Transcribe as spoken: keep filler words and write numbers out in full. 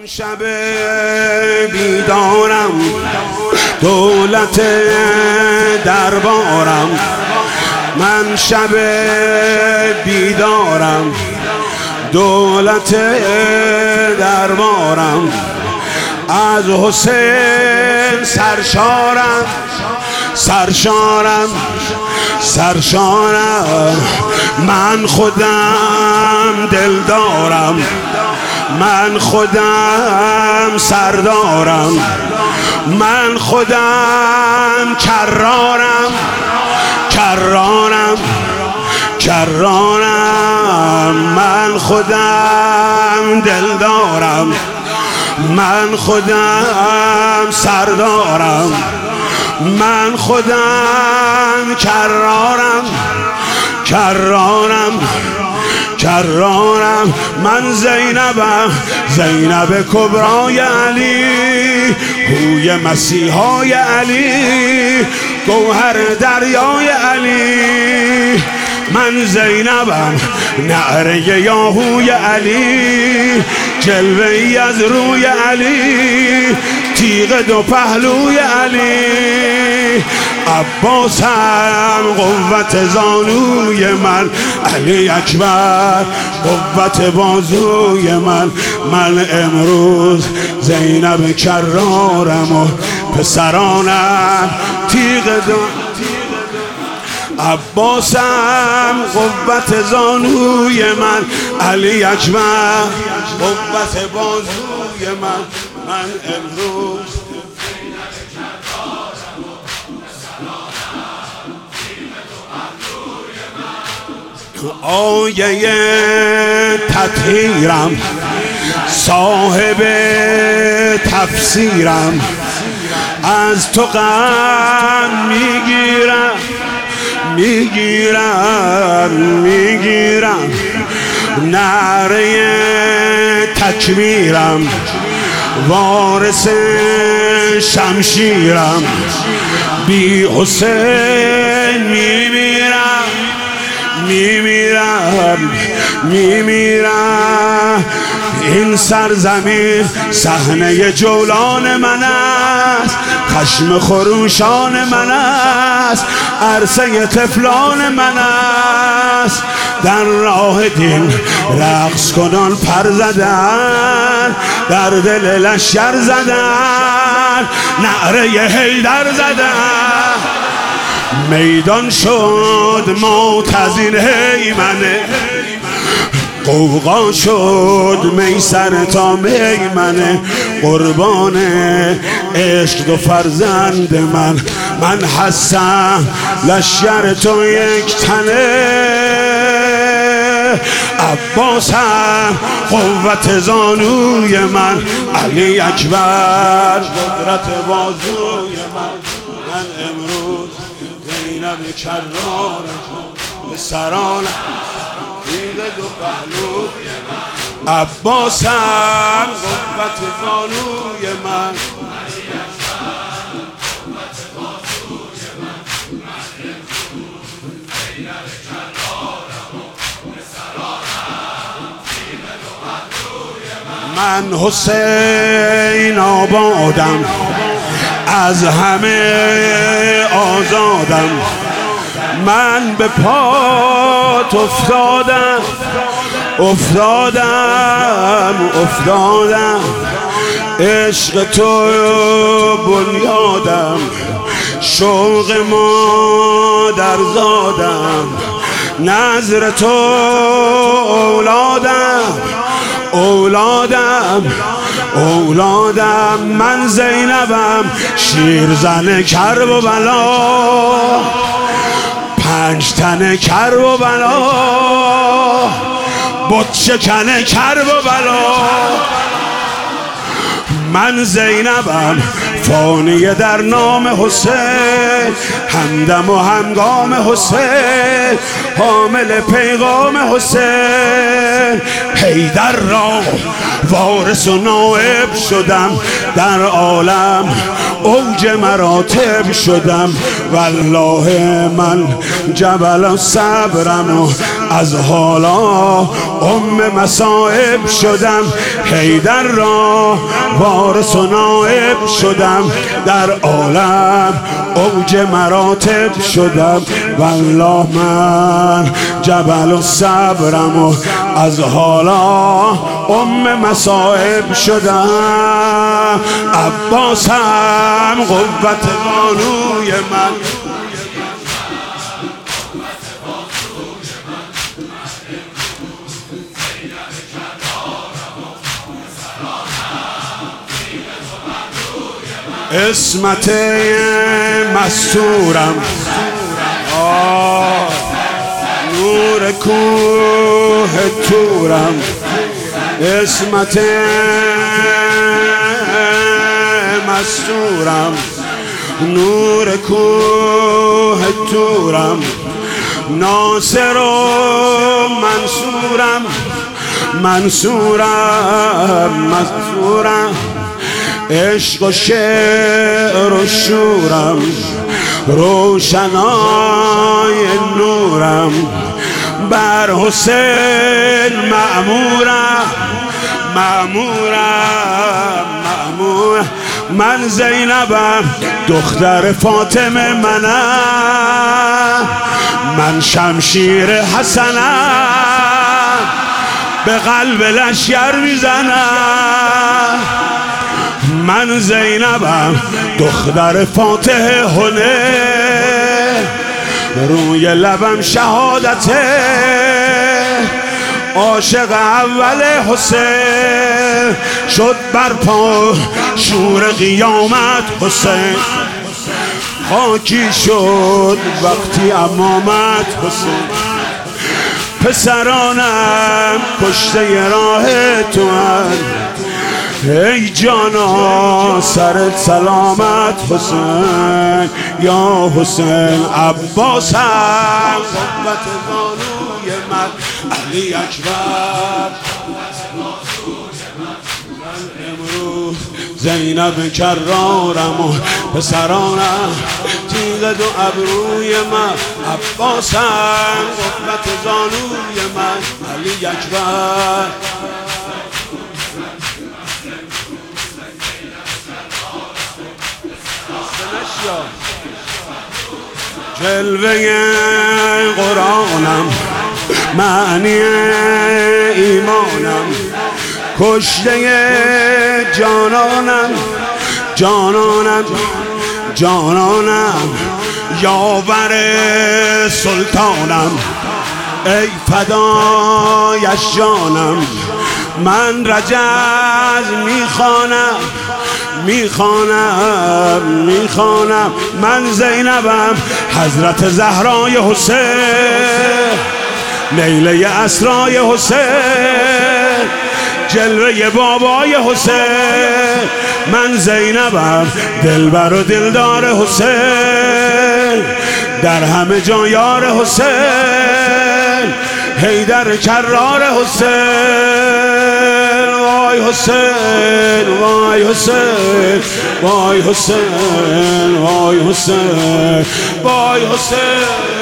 شب بیدارم دولت دربارم، من شب بیدارم دولت دربارم، از حسین سرشارم سرشارم سرشارم، من خودم دلدارم، من خودم سردارم، من خودم کرارم کرارم کرارم، من خودم دلدارم، من خودم سردارم، من خودم کرارم کرارم کرارم، من زینبم زینب کبرای علی، هوی مسیحای علی، گوهر دریای علی، من زینبم نعره یاهوی علی، جلوه ای از روی علی، تیغ دو پهلوی علی، عباسم قوت زانوی من، علی اکبر قوت بازوی من، من امروز زینب کرارم و پسرانم تیغ دو، عباسم قوت زانوی من، علی اکبر قوت بازوی من، من امروز آیه تطهیرم، صاحب تفسیرم، از تو غم میگیرم میگیرم میگیرم، نعره تکمیرم، وارث شمشیرم، بی حسین میمیرم میمیرم میمیرم، این سرزمین صحنه جولان من است، خشم خروشان من است، عرصه طفلان من است، در راه دین رقص کنان پر زدن، در دل لشکر زدن، نعره حیدر زدن، میدان شد معتزین هیمنه، قوقا شد میسر تا میمنه، قربان عشق دو فرزند من، من هستم لشکر تو یک تنه، عباسم قوت زانوی من، علی اکبر قدرت بازوی من، من امروز زینب کرارم پسرانم تیغ دو پهلو، عباسم قوت زانوی من، من حسین آبادم، از همه آزادم، من به پات افتادم افتادم افتادم، عشق تو بنیادم، شوق مادر زادم، نظر تو اولادم اولادم اولادم، من زینبم شیرزن کرب و بلا، پنج تن کرب و بلا، بت شکن کرب و بلا، من زینبم فانی در نام حسین، همدم و همگام حسین، حامل پیغام حسین، حیدر را وارث و نائب شدم در عالم، اوج مراتب شدم، والله من جبل صبرم و از حالا ام مصائب شدم. حیدر را وارث و نائب شدم، در عالم اوج مراتب شدم، والله من جبل صبرم و از حالا ام مصائب شدم. عباسم قوت بانوی من، اسمت مستورم، آه نور کوه تورم، اسمت مستورم، نور کوه تورم، ناصر و منصورم، منصورم منصورم، عشق و شعر و شورم، روشنای نورم، بر حسین مأمورم، مأمورم مأمورم. من زینبم دختر فاطمه منم، من شمشیر حسنم، به قلب لشکر میزنم. من زینبم دختر فاتح هنه، روی لبم شهادته، عاشق اول حسین شد برپا شور قیامت. حسین خاکی شد وقتی امامت. حسین پسرانم کشته راه تو هن، ای جانا سرت سلامت. حسین یا حسین عباسم قوت بانوی من، علی اکبر امروز زینب کرارم و پسرانم تیغ دو ابروی من. عباسم قوت زانوی من، علی اکبر جلوه قرآنم، معنی ایمانم، کشته جانانم، جانانم جانانم، یاور سلطانم، ای فدایش جانم. من رجز میخوانم میخوانم میخوانم، من زینبم حضرت زهرای حسین، لیله اسرای حسین، جلوه بابای حسین. من زینبم دلبر و دلدار حسین، در همه جا یار حسین، حیدر کرار حسین. وای حسین وای حسین وای حسین وای حسین وای حسین.